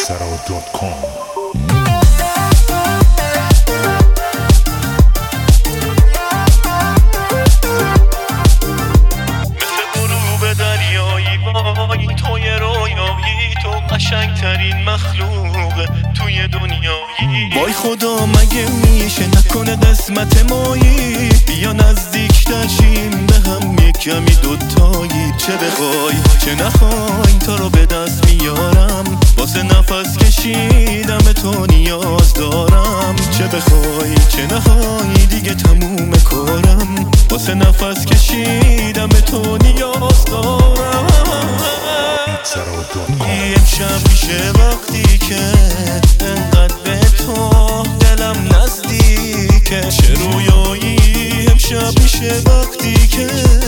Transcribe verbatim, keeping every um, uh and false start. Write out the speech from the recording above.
میکسرا دات کام. قشنگترین مخلوق توی دنیایی. وای خدا مگه میشه نکنه قسمت مایی، بیا نزدیک ترشیم به هم یک کمی دوتایی. چه بخوای چه نخوای تا رو به دست میارم، واسه نفس کشیدم به تو نیاز دارم. چه بخوای چه نخوای دیگه تموم کارم، واسه نفس کشیدم به تو نیاز دارم. امشب میشه وقتی که انقدر به تو دلم نزدیکه، چه رویایی. امشب میشه وقتی که